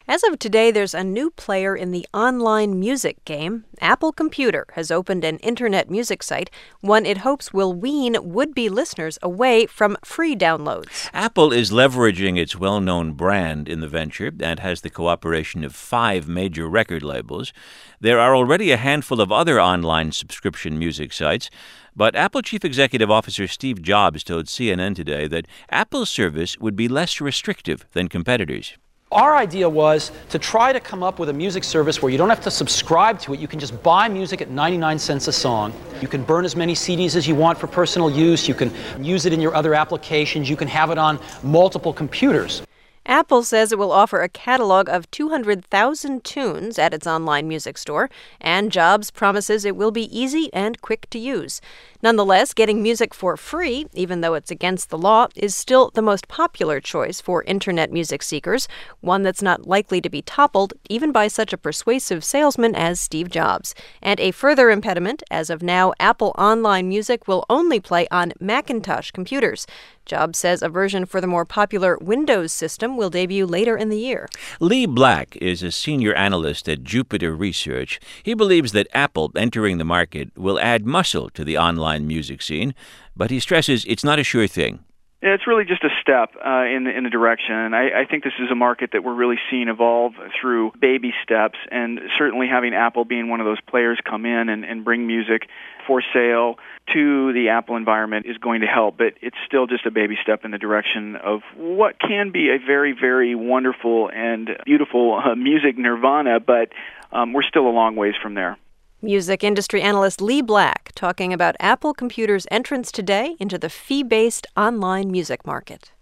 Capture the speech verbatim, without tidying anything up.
As of today, there's a new player in the online music game. Apple Computer has opened an internet music site, one it hopes will wean would-be listeners away from free downloads. Apple is leveraging its well-known brand in the venture and has the cooperation of five major record labels. There are already a handful of other online subscription music sites, but Apple Chief Executive Officer Steve Jobs told C N N today that Apple's service would be less restrictive than competitors. Our idea was to try to come up with a music service where you don't have to subscribe to it. You can just buy music at ninety-nine cents a song. You can burn as many C Ds as you want for personal use. You can use it in your other applications. You can have it on multiple computers. Apple says it will offer a catalog of two hundred thousand tunes at its online music store, and Jobs promises it will be easy and quick to use. Nonetheless, getting music for free, even though it's against the law, is still the most popular choice for internet music seekers, one that's not likely to be toppled even by such a persuasive salesman as Steve Jobs. And a further impediment, as of now, Apple online music will only play on Macintosh computers. Jobs says a version for the more popular Windows system will debut later in the year. Lee Black is a senior analyst at Jupiter Research. He believes that Apple entering the market will add muscle to the online music scene, but he stresses it's not a sure thing. Yeah, it's really just a step uh, in the, in the direction. I, I think this is a market that we're really seeing evolve through baby steps, and certainly having Apple being one of those players come in and, and bring music for sale to the Apple environment is going to help, but it's still just a baby step in the direction of what can be a very, very wonderful and beautiful uh, music nirvana, but um, we're still a long ways from there. Music industry analyst Lee Black talking about Apple Computer's entrance today into the fee-based online music market.